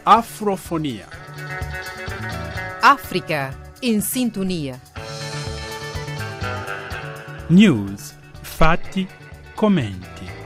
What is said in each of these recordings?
Afrofonia. Africa in sintonia. News, fatti, commenti.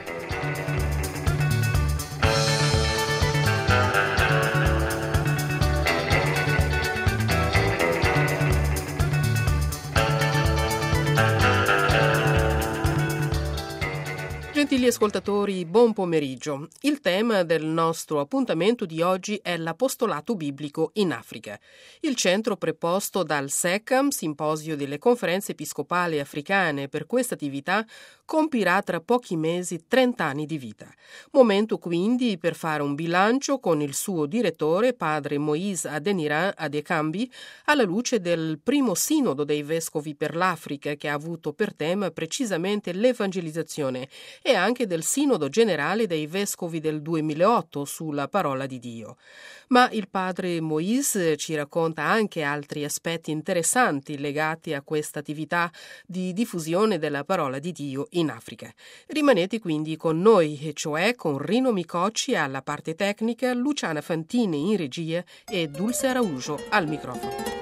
Gentili ascoltatori, buon pomeriggio. Il tema del nostro appuntamento di oggi è l'apostolato biblico in Africa. Il centro preposto dal SECAM, Simposio delle Conferenze Episcopali Africane, per questa attività compirà tra pochi mesi 30 anni di vita. Momento quindi per fare un bilancio con il suo direttore, padre Moïse Adeniran Adekambi, alla luce del primo sinodo dei vescovi per l'Africa che ha avuto per tema precisamente l'evangelizzazione e anche del Sinodo Generale dei Vescovi del 2008 sulla parola di Dio. Ma il padre Moïse ci racconta anche altri aspetti interessanti legati a questa attività di diffusione della parola di Dio in Africa. Rimanete quindi con noi, e cioè con Rino Micocci alla parte tecnica, Luciana Fantini in regia e Dulce Araujo al microfono.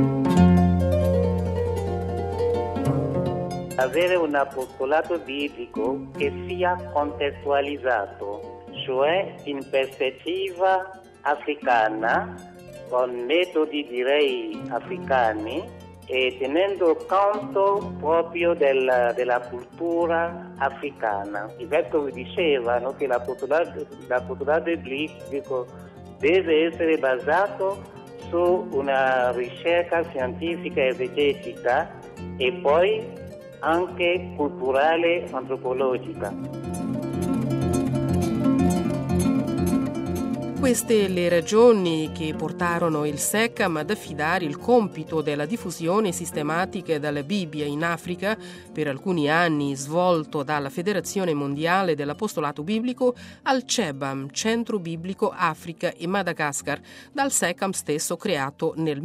Avere un apostolato biblico che sia contestualizzato, cioè in prospettiva africana, con metodi direi africani e tenendo conto proprio della cultura africana. Il vescovo diceva che l'apostolato biblico deve essere basato su una ricerca scientifica e esegetica e poi anche culturale e antropologica. Queste le ragioni che portarono il SECAM ad affidare il compito della diffusione sistematica della Bibbia in Africa, per alcuni anni svolto dalla Federazione Mondiale dell'Apostolato Biblico, al CEBAM, Centro Biblico Africa e Madagascar, dal SECAM stesso creato nel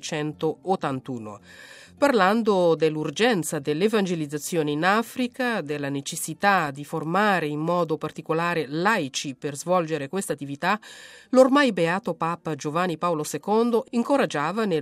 1981. Parlando dell'urgenza dell'evangelizzazione in Africa, della necessità di formare in modo particolare laici per svolgere questa attività, l'ormai beato Papa Giovanni Paolo II incoraggiava nel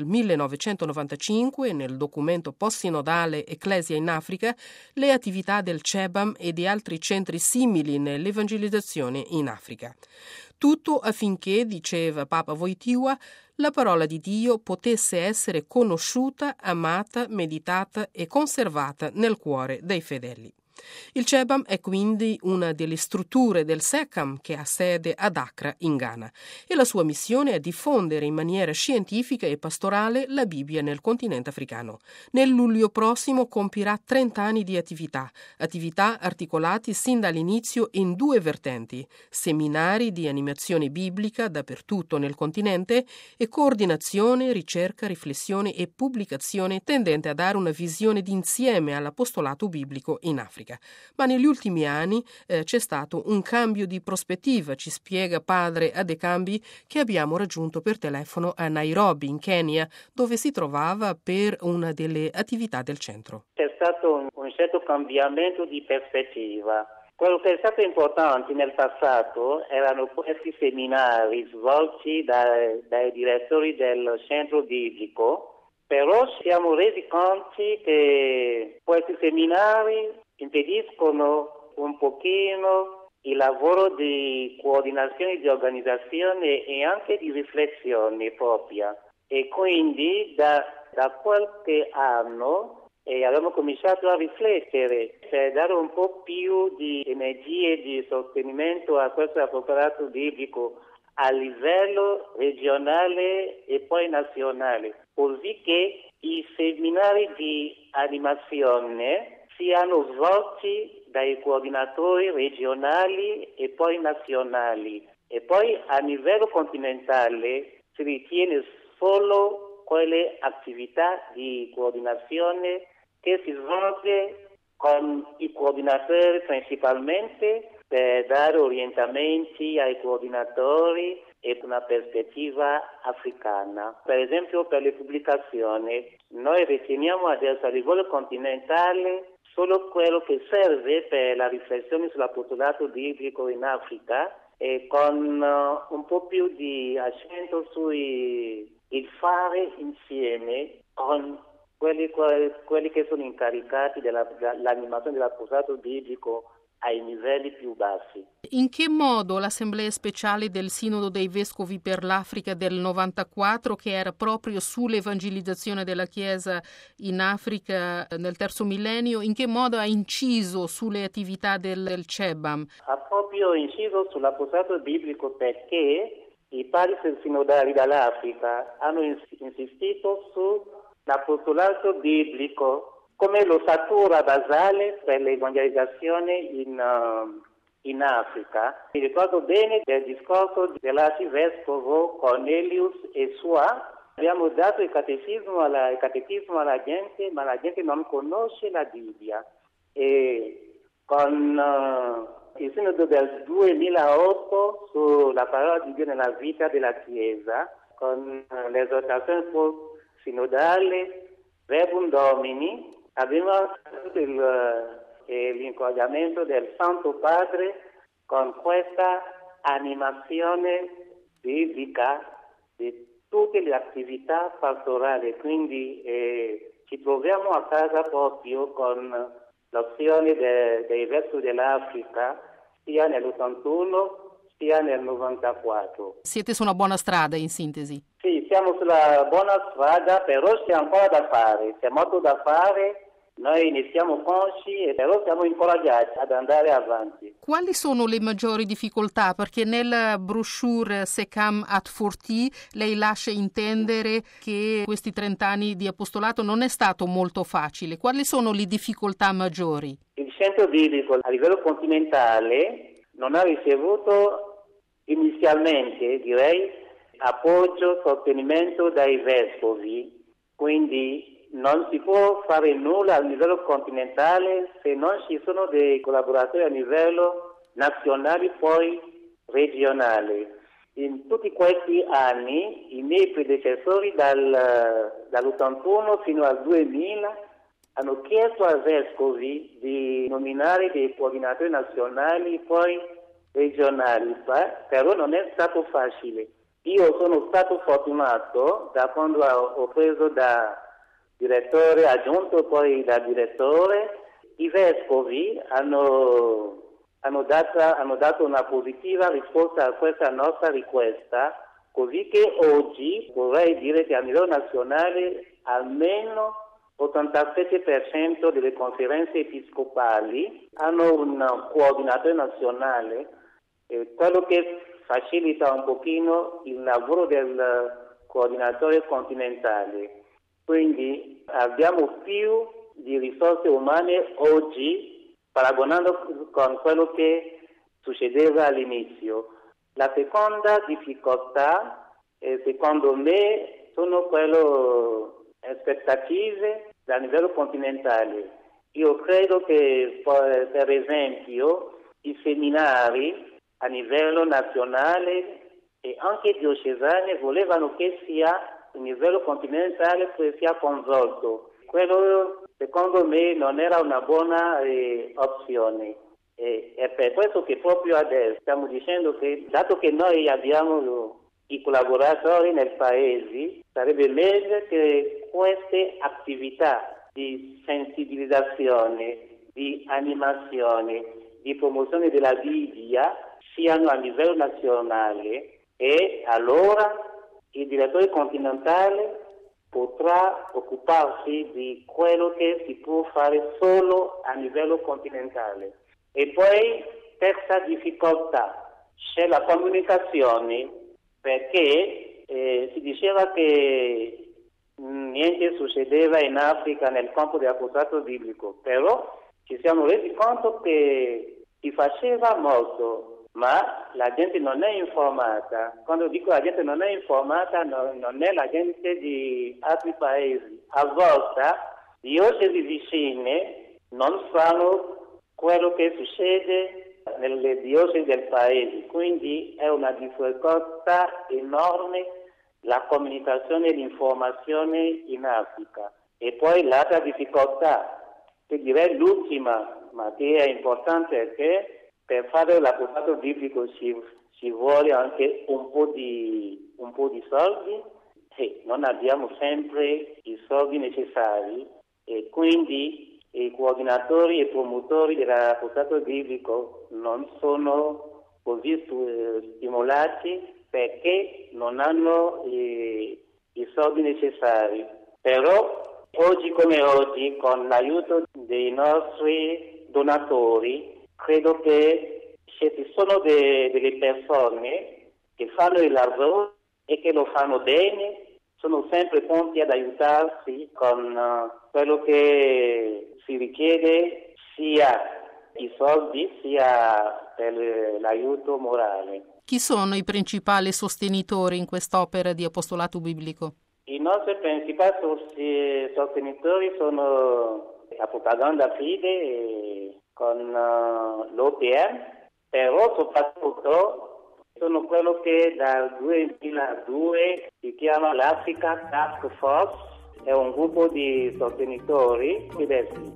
1995, nel documento post-sinodale Ecclesia in Africa, le attività del CEBAM e di altri centri simili nell'evangelizzazione in Africa. Tutto affinché, diceva Papa Wojtyła, la parola di Dio potesse essere conosciuta, amata, meditata e conservata nel cuore dei fedeli. Il CEBAM è quindi una delle strutture del SECAM che ha sede ad Accra in Ghana e la sua missione è diffondere in maniera scientifica e pastorale la Bibbia nel continente africano. Nel luglio prossimo compirà 30 anni di attività articolati sin dall'inizio in due vertenti: seminari di animazione biblica dappertutto nel continente e coordinazione, ricerca, riflessione e pubblicazione tendente a dare una visione d'insieme all'apostolato biblico in Africa. Ma negli ultimi anni c'è stato un cambio di prospettiva, ci spiega padre Adekambi, che abbiamo raggiunto per telefono a Nairobi, in Kenya, dove si trovava per una delle attività del centro. C'è stato un certo cambiamento di prospettiva. Quello che è stato importante nel passato erano questi seminari svolti dai direttori del centro biblico, però ci siamo resi conto che questi seminari impediscono un pochino il lavoro di coordinazione, di organizzazione e anche di riflessione propria. E quindi da qualche anno abbiamo cominciato a riflettere, cioè dare un po' più di energie e di sostenimento a questo apostolato biblico a livello regionale e poi nazionale, così che i seminari di animazione siano svolti dai coordinatori regionali e poi nazionali. E poi a livello continentale si ritiene solo quelle attività di coordinazione che si svolge con i coordinatori principalmente per dare orientamenti ai coordinatori e una prospettiva africana. Per esempio per le pubblicazioni, noi riteniamo adesso a livello continentale solo quello che serve per la riflessione sull'apostolato biblico in Africa e con un po' più di accento sul fare insieme con quelli che sono incaricati dell'animazione dell'apostolato biblico ai livelli più bassi. In che modo l'Assemblea Speciale del Sinodo dei Vescovi per l'Africa del 94, che era proprio sull'evangelizzazione della Chiesa in Africa nel terzo millennio, in che modo ha inciso sulle attività del CEBAM? Ha proprio inciso sull'apostolato biblico perché i padri sinodali dall'Africa hanno insistito sull'apostolato biblico come l'ossatura basale per l'evangelizzazione in Africa. Mi ricordo bene del discorso dell'arcivescovo Cornelius Esua. Abbiamo dato il catechismo alla gente, ma la gente non conosce la Bibbia. E con il sinodo del 2008 sulla parola di Dio nella vita della Chiesa, con l'esortazione sinodale Verbum Domini, abbiamo avuto l'incoraggiamento del Santo Padre con questa animazione biblica di tutte le attività pastorali. Quindi ci troviamo a casa proprio con l'azione dei Vescovi dell'Africa sia nell'81 sia nel 94. Siete su una buona strada, in sintesi? Sì, siamo sulla buona strada, però c'è ancora da fare, c'è molto da fare. Noi ne siamo consci e però siamo incoraggiati ad andare avanti. Quali sono le maggiori difficoltà? Perché nella brochure Secam at Forti lei lascia intendere che questi 30 anni di apostolato non è stato molto facile. Quali sono le difficoltà maggiori? Il centro biblico a livello continentale non ha ricevuto inizialmente, direi, appoggio, sostenimento dai vescovi, quindi non si può fare nulla a livello continentale se non ci sono dei collaboratori a livello nazionale poi regionale. In tutti questi anni i miei predecessori dall'81 fino al 2000 hanno chiesto ai vescovi di nominare dei coordinatori nazionali poi regionali, però non è stato facile. Io sono stato fortunato da quando ho preso da direttore aggiunto poi da direttore. I vescovi hanno dato una positiva risposta a questa nostra richiesta, così che oggi vorrei dire che a livello nazionale almeno 87% delle conferenze episcopali hanno un coordinatore nazionale, quello che facilita un pochino il lavoro del coordinatore continentale. Quindi abbiamo più di risorse umane oggi paragonando con quello che succedeva all'inizio. La seconda difficoltà, secondo me, sono quelle aspettative a livello continentale. Io credo che, per esempio, i seminari a livello nazionale e anche diocesani volevano che sia a livello continentale sia coinvolto. Quello, secondo me, non era una buona opzione. È per questo che proprio adesso stiamo dicendo che, dato che noi abbiamo i collaboratori nel paese, sarebbe meglio che queste attività di sensibilizzazione, di animazione, di promozione della Bibbia siano a livello nazionale e allora il direttore continentale potrà occuparsi di quello che si può fare solo a livello continentale. E poi, terza difficoltà, c'è la comunicazione, perché si diceva che niente succedeva in Africa nel campo dell'apostolato biblico, però ci siamo resi conto che si faceva molto, ma la gente non è informata. Quando dico la gente non è informata, non è la gente di altri paesi. A volte diocesi vicine non sanno quello che succede nelle diocesi del paese, quindi è una difficoltà enorme la comunicazione e l'informazione in Africa. E poi l'altra difficoltà, che direi l'ultima, ma che è importante, è che per fare l'apostolato biblico ci ci vuole anche un po' di soldi e non abbiamo sempre i soldi necessari e quindi i coordinatori e promotori dell'apostolato biblico non sono così stimolati perché non hanno i soldi necessari. Però oggi come oggi, con l'aiuto dei nostri donatori, credo che ci sono delle persone che fanno il lavoro e che lo fanno bene, sono sempre pronti ad aiutarsi con quello che si richiede, sia i soldi sia per l'aiuto morale. Chi sono i principali sostenitori in quest'opera di apostolato biblico? I nostri principali sostenitori sono la Propaganda Fide con l'OPM, però soprattutto sono quello che dal 2002 si chiama l'Africa Task Force, è un gruppo di sostenitori fedeli.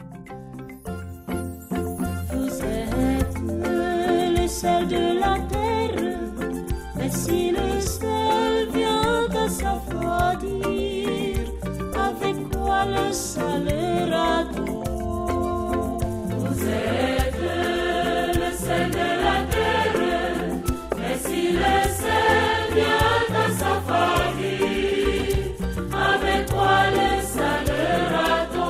Vous êtes le sel de la terre, mais si le sel vient à s'affadir, avec quoi le salera-t-on? Vous êtes le sel de la terre, mais si le sel vient à s'affadir, avec quoi le salera-t-on?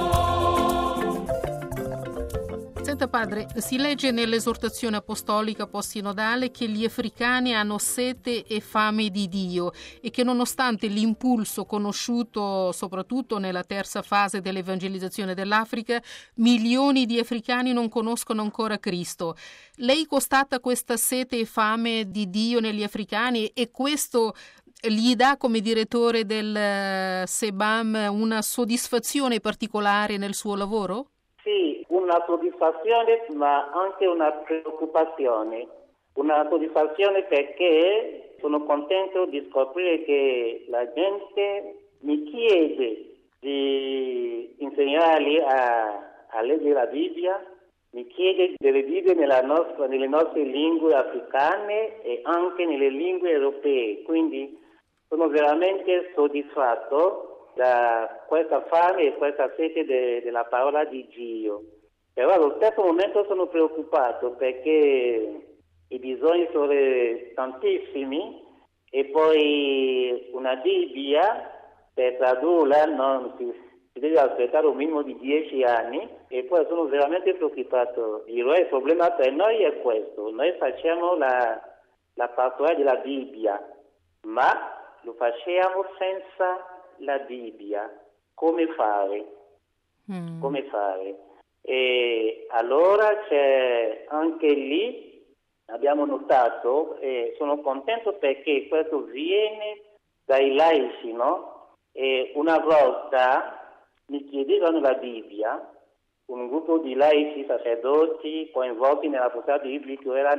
Senta padre, si legge nell'esortazione apostolica post-sinodale che gli africani hanno sete e fame di Dio e che nonostante l'impulso conosciuto soprattutto nella terza fase dell'evangelizzazione dell'Africa, milioni di africani non conoscono ancora Cristo. Lei constata questa sete e fame di Dio negli africani e questo gli dà come direttore del SEBAM una soddisfazione particolare nel suo lavoro? Sì, una soddisfazione ma anche una preoccupazione. Una soddisfazione perché sono contento di scoprire che la gente mi chiede di insegnargli a leggere la Bibbia, mi chiede di leggere nelle nostre lingue africane e anche nelle lingue europee, quindi sono veramente soddisfatto da questa fame e questa sete della parola di Dio. Però allo stesso momento sono preoccupato perché i bisogni sono tantissimi e poi una Bibbia per tradurla non si deve aspettare un minimo di 10 anni e poi sono veramente preoccupato. Il problema per noi è questo: noi facciamo la pastorale della Bibbia, ma lo facciamo senza la Bibbia. Come fare? Come fare? E allora c'è anche lì, abbiamo notato, e sono contento perché questo viene dai laici, no? E una volta mi chiedevano la Bibbia, un gruppo di laici sacerdoti coinvolti nell'apostolato biblico era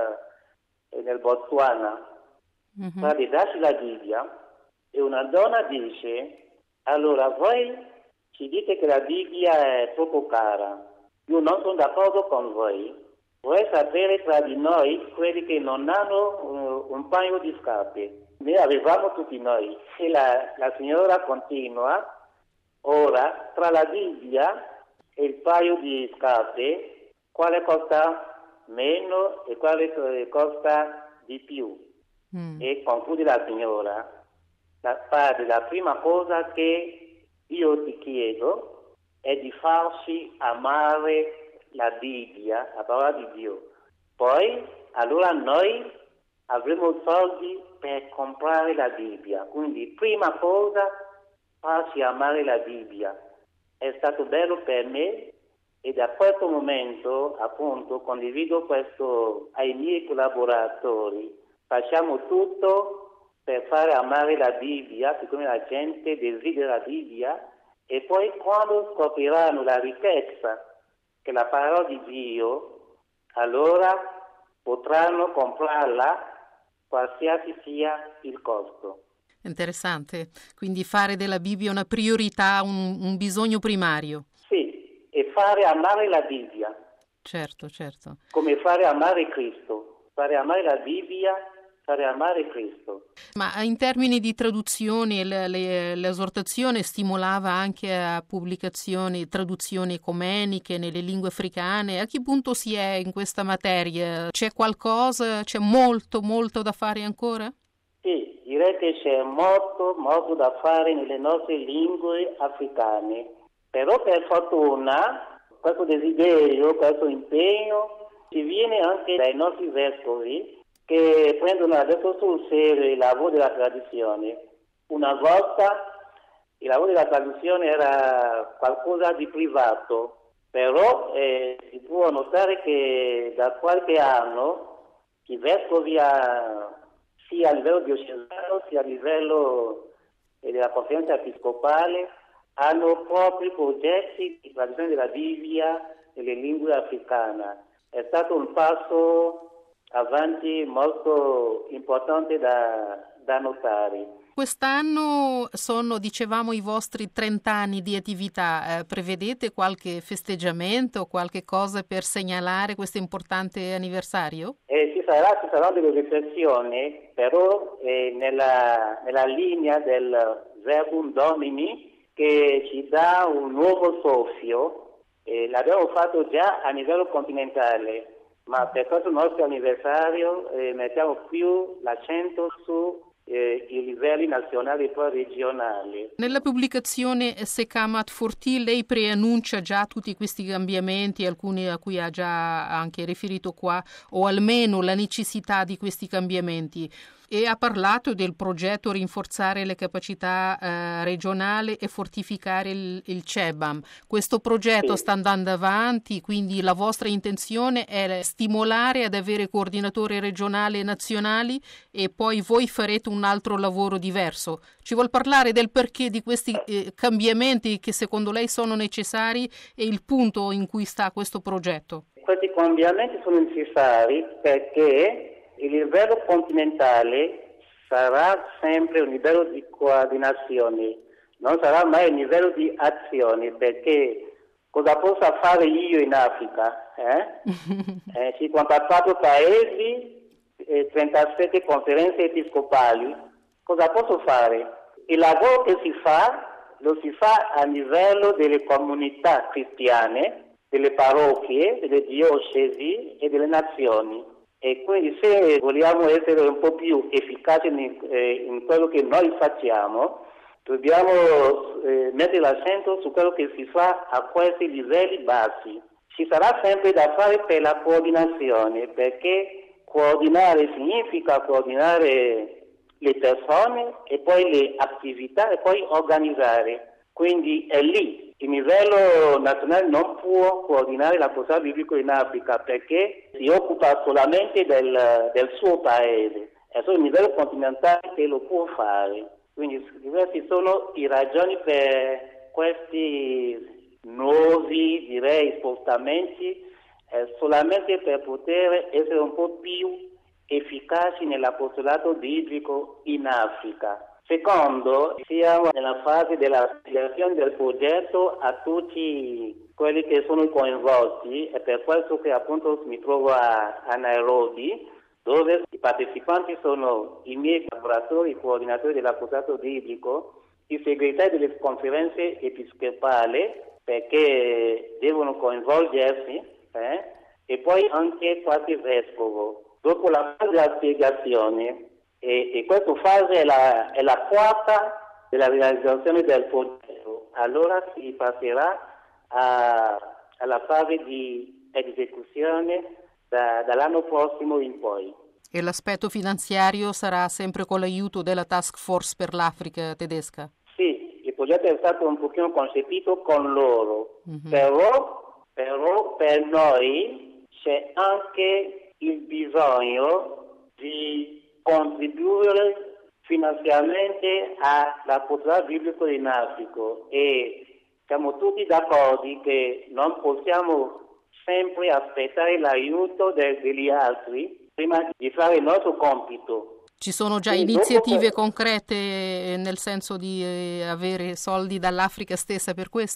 nel Botswana. Di darci la Bibbia e una donna dice: allora voi ci dite che la Bibbia è troppo cara, io non sono d'accordo con voi, vorrei sapere tra di noi quelli che non hanno un paio di scarpe. Ne avevamo tutti noi. E la signora continua: ora tra la Bibbia e il paio di scarpe quale costa meno e quale costa di più? E conclude la signora: padre, la prima cosa che io ti chiedo è di farci amare la Bibbia, la parola di Dio. Poi allora noi avremo soldi per comprare la Bibbia. Quindi prima cosa, farci amare la Bibbia. È stato bello per me e da questo momento appunto condivido questo ai miei collaboratori. Facciamo tutto per fare amare la Bibbia, siccome la gente desidera la Bibbia, e poi quando scopriranno la ricchezza che è la parola di Dio, allora potranno comprarla qualsiasi sia il costo. Interessante, quindi fare della Bibbia una priorità, un bisogno primario. Sì, e fare amare la Bibbia. Certo. Come fare amare Cristo. fare amare la Bibbia, fare amare Cristo. Ma in termini di traduzioni, l'esortazione stimolava anche a pubblicazioni, traduzioni ecumeniche nelle lingue africane. A che punto si è in questa materia? C'è qualcosa, c'è molto da fare ancora? Sì, direi che c'è molto da fare nelle nostre lingue africane. Però per fortuna questo desiderio, questo impegno ci viene anche dai nostri vescovi, che prendono adesso sul serio il lavoro della traduzione. Una volta il lavoro della traduzione era qualcosa di privato, però si può notare che da qualche anno i vescovi, sia a livello diocesano sia a livello della conferenza episcopale, hanno propri progetti di traduzione della Bibbia nelle lingue africane. È stato un passo avanti molto importante da notare. Quest'anno sono, dicevamo, i vostri 30 anni di attività. Prevedete qualche festeggiamento, qualche cosa per segnalare questo importante anniversario? Ci saranno delle riflessioni, però nella linea del Verbum Domini, che ci dà un nuovo soffio. L'abbiamo fatto già a livello continentale, ma per questo nostro anniversario mettiamo più l'accento su i livelli nazionali e poi regionali. Nella pubblicazione Secamat Forti lei preannuncia già tutti questi cambiamenti, alcuni a cui ha già anche riferito qua, o almeno la necessità di questi cambiamenti. E ha parlato del progetto rinforzare le capacità regionali e fortificare il CEBAM. Questo progetto sta andando avanti, quindi la vostra intenzione è stimolare ad avere coordinatori regionali e nazionali e poi voi farete un altro lavoro diverso. Ci vuol parlare del perché di questi cambiamenti che secondo lei sono necessari e il punto in cui sta questo progetto? Questi cambiamenti sono necessari perché il livello continentale sarà sempre un livello di coordinazione, non sarà mai un livello di azione, perché cosa posso fare io in Africa? 54 paesi, 37 conferenze episcopali, cosa posso fare? Il lavoro che lo si fa a livello delle comunità cristiane, delle parrocchie, delle diocesi e delle nazioni. E quindi se vogliamo essere un po' più efficaci in quello che noi facciamo, dobbiamo mettere l'accento su quello che si fa a questi livelli bassi. Ci sarà sempre da fare per la coordinazione, perché coordinare significa coordinare le persone e poi le attività e poi organizzare. Quindi è lì. Il livello nazionale non può coordinare l'apostolato biblico in Africa perché si occupa solamente del suo paese. È solo il livello continentale che lo può fare. Quindi diversi sono i ragioni per questi nuovi, direi, spostamenti, solamente per poter essere un po' più efficaci nell'apostolato biblico in Africa. Secondo, siamo nella fase della spiegazione del progetto a tutti quelli che sono coinvolti, è per questo che appunto mi trovo a Nairobi, dove i partecipanti sono i miei collaboratori, i coordinatori dell'apostolato biblico, i segretari delle conferenze episcopali, perché devono coinvolgersi, e poi anche qualche vescovo. Dopo la fase della spiegazione, e questa fase è la quarta della realizzazione del progetto. Allora si passerà alla fase di esecuzione dall'anno prossimo in poi. E l'aspetto finanziario sarà sempre con l'aiuto della Task Force per l'Africa tedesca? Sì, il progetto è stato un pochino concepito con loro, però per noi c'è anche il bisogno di contribuire finanziariamente all'apostolato biblico in Africa e siamo tutti d'accordo che non possiamo sempre aspettare l'aiuto degli altri prima di fare il nostro compito. Ci sono già iniziative concrete nel senso di avere soldi dall'Africa stessa per questo?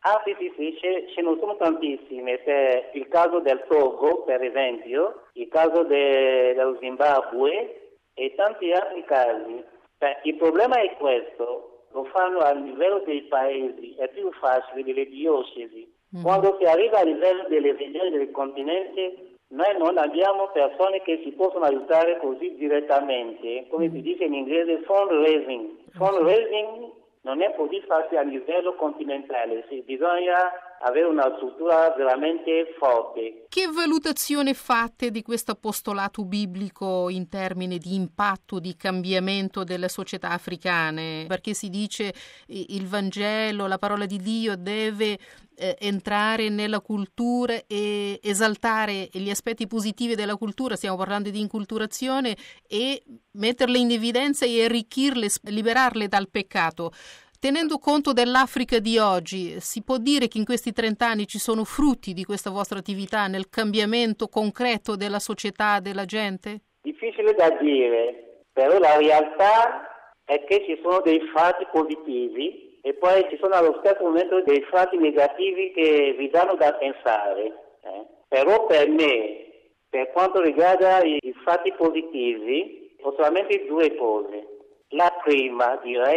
Sì, ce ne sono tantissime. C'è il caso del Togo, per esempio, il caso dello Zimbabwe e tanti altri casi. Il problema è questo, lo fanno a livello dei paesi, è più facile delle diocesi. Quando si arriva a livello delle regioni del continente, noi non abbiamo persone che si possono aiutare così direttamente, come si dice in inglese fundraising. Fundraising non è così facile a livello continentale, bisogna avere una struttura veramente forte. Che valutazione fate di questo apostolato biblico in termini di impatto, di cambiamento delle società africane? Perché si dice il Vangelo, la parola di Dio deve entrare nella cultura e esaltare gli aspetti positivi della cultura, stiamo parlando di inculturazione, e metterle in evidenza e arricchirle, liberarle dal peccato. Tenendo conto dell'Africa di oggi, si può dire che in questi 30 anni ci sono frutti di questa vostra attività nel cambiamento concreto della società, della gente? Difficile da dire, però la realtà è che ci sono dei fatti positivi e poi ci sono allo stesso momento dei fatti negativi che vi danno da pensare. Però per me, per quanto riguarda i fatti positivi, ho solamente due cose. La prima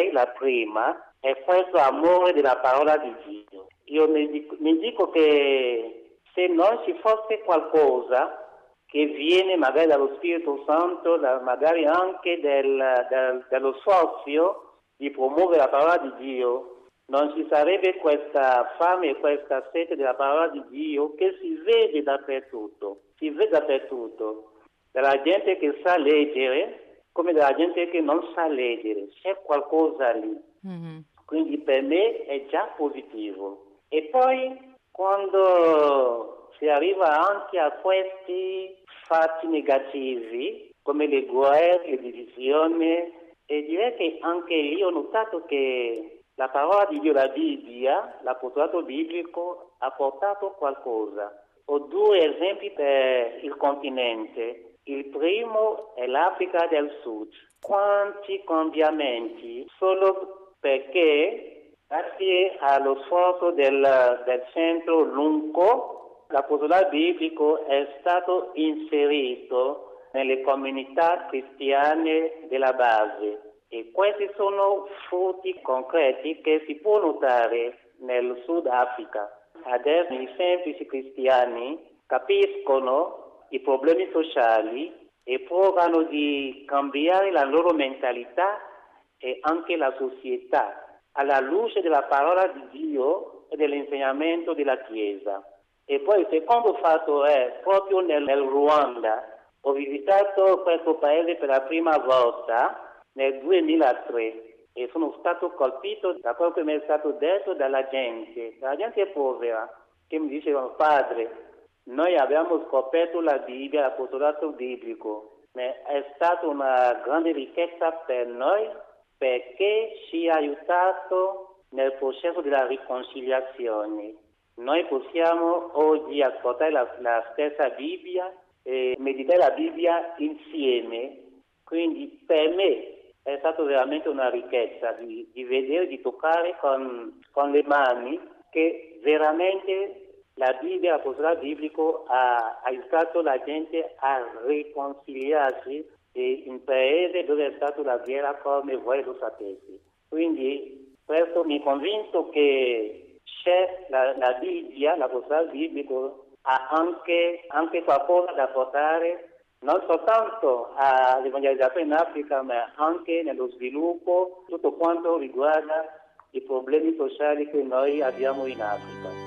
è questo amore della parola di Dio. Io mi dico che se non ci fosse qualcosa che viene magari dallo Spirito Santo, magari anche dello sforzo di promuovere la parola di Dio, non ci sarebbe questa fame e questa sete della parola di Dio che si vede dappertutto, dalla gente che sa leggere come dalla gente che non sa leggere, c'è qualcosa lì. Quindi per me è già positivo. E poi quando si arriva anche a questi fatti negativi, come le guerre, le divisioni, e direi che anche lì ho notato che la parola di Dio, la Bibbia, l'apostolato biblico ha portato qualcosa. Ho due esempi per il continente. Il primo è l'Africa del Sud. Quanti cambiamenti solo perché grazie allo sforzo del centro Lunco l'apostolato biblico è stato inserito nelle comunità cristiane della base, e questi sono frutti concreti che si può notare nel Sud Africa. Adesso i semplici cristiani capiscono i problemi sociali e provano di cambiare la loro mentalità e anche la società alla luce della parola di Dio e dell'insegnamento della Chiesa. E poi il secondo fatto è proprio nel Ruanda. Ho visitato questo paese per la prima volta nel 2003 e sono stato colpito da quello che mi è stato detto dalla gente povera, che mi dicevano: padre, noi abbiamo scoperto la Bibbia, l'apostolato biblico, ma è stata una grande ricchezza per noi perché ci ha aiutato nel processo della riconciliazione. Noi possiamo oggi ascoltare la stessa Bibbia e meditare la Bibbia insieme. Quindi per me è stato veramente una ricchezza di vedere, di toccare con le mani che veramente la Bibbia, l'apostolato biblico ha aiutato la gente a riconciliarsi in paese dove è stata la guerra, come voi lo sapete. Quindi questo mi ha convinto che c'è la Bibbia, l'apostolato biblico ha anche qualcosa da portare non soltanto all'evangelizzazione in Africa, ma anche nello sviluppo, tutto quanto riguarda i problemi sociali che noi abbiamo in Africa.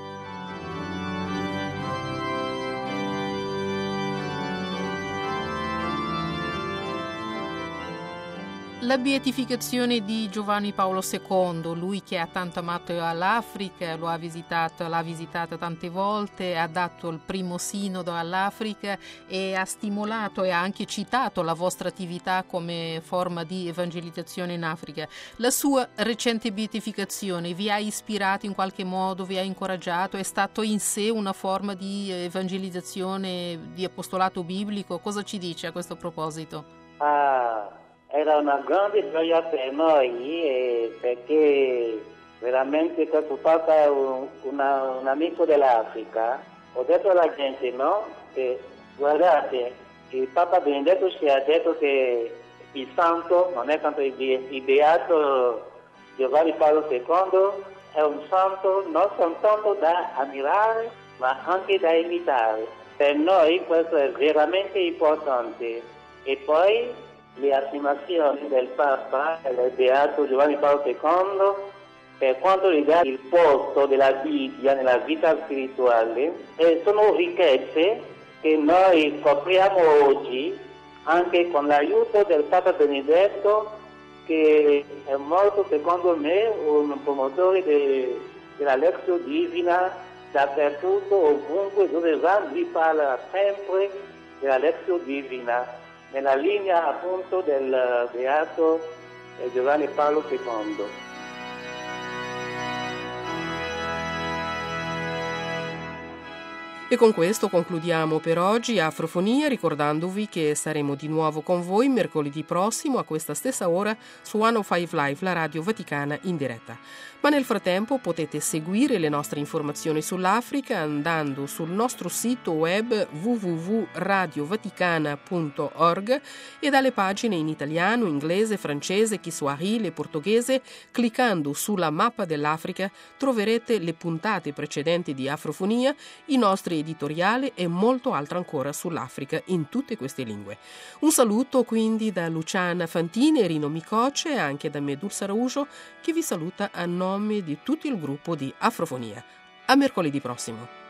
La beatificazione di Giovanni Paolo II, lui che ha tanto amato l'Africa, l'ha visitata tante volte, ha dato il primo sinodo all'Africa e ha stimolato e ha anche citato la vostra attività come forma di evangelizzazione in Africa. La sua recente beatificazione vi ha ispirato in qualche modo, vi ha incoraggiato? È stato in sé una forma di evangelizzazione, di apostolato biblico? Cosa ci dice a questo proposito? Era una grande gioia per noi perché veramente questo Papa è un amico dell'Africa. Ho detto alla gente, no? Che guardate, il Papa Benedetto ci ha detto che il santo non è tanto il beato Giovanni Paolo II, è un santo non soltanto da ammirare, ma anche da imitare. Per noi questo è veramente importante. E poi le affermazioni del Papa e del beato Giovanni Paolo II per quanto riguarda il posto della Bibbia nella vita spirituale, sono ricchezze che noi scopriamo oggi anche con l'aiuto del Papa Benedetto, che è molto, secondo me, un promotore della Lectio Divina dappertutto, ovunque dove va, lui parla sempre della Lectio Divina, nella linea appunto del beato Giovanni Paolo II. E con questo concludiamo per oggi Afrofonia, ricordandovi che saremo di nuovo con voi mercoledì prossimo a questa stessa ora su 105 Live, la Radio Vaticana in diretta. Ma nel frattempo potete seguire le nostre informazioni sull'Africa andando sul nostro sito web www.radiovaticana.org e dalle pagine in italiano, inglese, francese, kiswahili e portoghese. Cliccando sulla mappa dell'Africa troverete le puntate precedenti di Afrofonia, i nostri editoriali e molto altro ancora sull'Africa in tutte queste lingue. Un saluto quindi da Luciana Fantini e Rino Micoce e anche da me Dulce Araujo, che vi saluta a nome di tutto il gruppo di Afrofonia. A mercoledì prossimo.